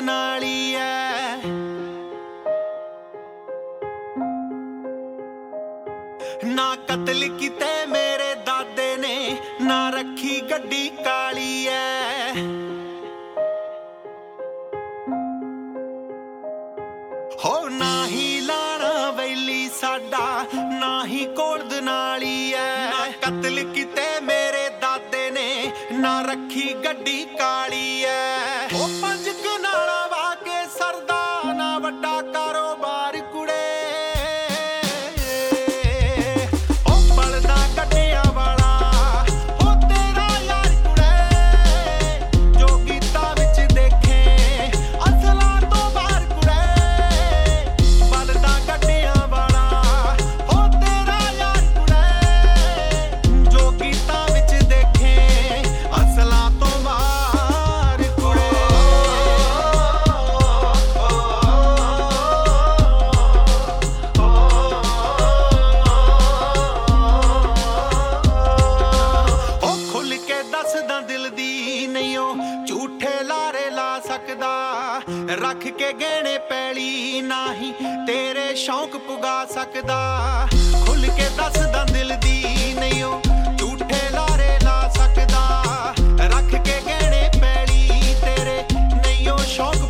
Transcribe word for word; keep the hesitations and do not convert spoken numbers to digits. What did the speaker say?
नाली है। ना कतल किते मेरे दादे ने, ना रखी गड्डी काली है। हो ना ही लाना वैली साडा, ना ही कोल्द नाली है। ना कतल किते मेरे दादे ने, ना रखी गड्डी काली है। ओ पंज कनाला वाके सरदा, ना वड्डा कारोबार कुड़े। ओ बलदा गड्डियां वाला, हो तेरा यार कुड़े। जो गीता विच देखे असला तो बाहर कुड़े। बलदा गड्डियां वाला, हो तेरा यार कुड़े। जो गीता विच देखे असला तो बाहर कुड़े। ओ खुल के दसदा दिल दी नहीं, ओ झूठे लारे ला सकदा। रख के गहने पैली नाही, तेरे शौक पुगा सकदा। खुल के दसदा दिल दी नहीं, ओ झूठे लारे ला सकदा। रख के गहने पैली तेरे नहीं, ओ शौक